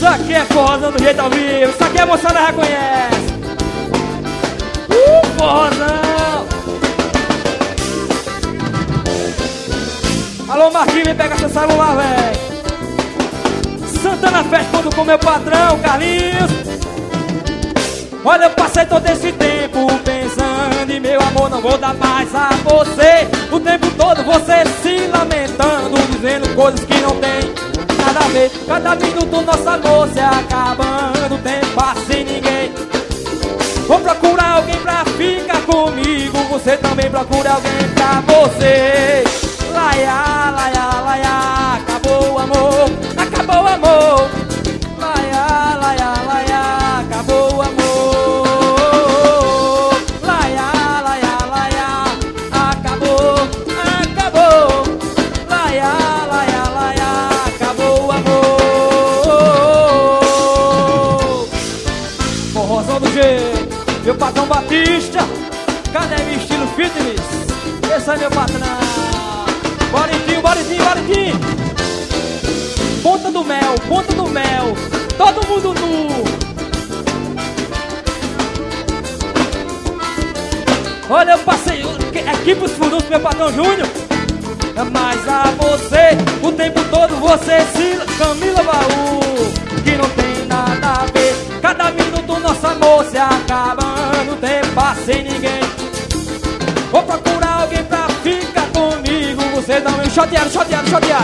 Isso aqui é forrozão do jeito ao vivo. Isso aqui a moçada reconhece. Forrozão. Alô Marquinhos, vem pegar seu celular, velho. Santana Fest, quando com meu patrão, Carlinhos. Olha, eu passei todo esse tempo pensando em meu amor, não vou dar mais a você. O tempo todo você se lamentando, dizendo coisas que não tem nada a ver. Cada minuto nosso amor se acabando, o tempo passa sem ninguém. Vou procurar alguém pra ficar comigo, você também procura alguém pra você. Laia, laia, laia, acabou o amor, acabou o amor. Laia, laia, laia, acabou o amor. Laia, laia, laia, acabou, acabou. Laia, laia, laia, acabou o amor. Forrozão do jeito, meu patrão Batista, Canelinha estilo fitness. Esse é meu patrão. Boritinho, boritinho, boritinho. Ponta do mel, todo mundo nu. Olha, eu passei aqui pros fundos, meu patrão Júnior. Mas a você, o tempo todo você se... Camila Baú, que não tem nada a ver. Cada minuto nosso amor se acabando, o tempo passa sem ninguém. Vou procurar alguém pra ficar comigo, você também. Choteado, choteado, choteado.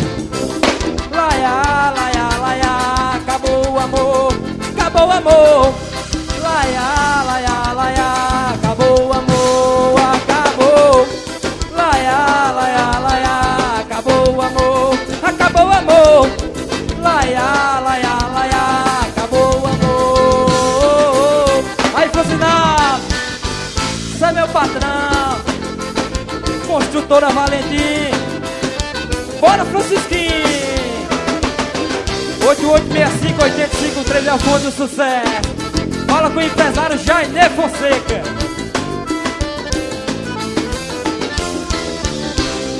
Laia, laia, laia, acabou o amor, acabou o amor. Laia, laia, laia, acabou o amor, acabou. Laia, laia, laia, acabou o amor, acabou o amor. Laia, laia, laia, acabou o amor. Aí, Francinado, você é meu patrão, Construtora Valentim. Bora, Francisquinho. 8865-8513 é o fundo do sucesso. Fala com o empresário Jair Fonseca.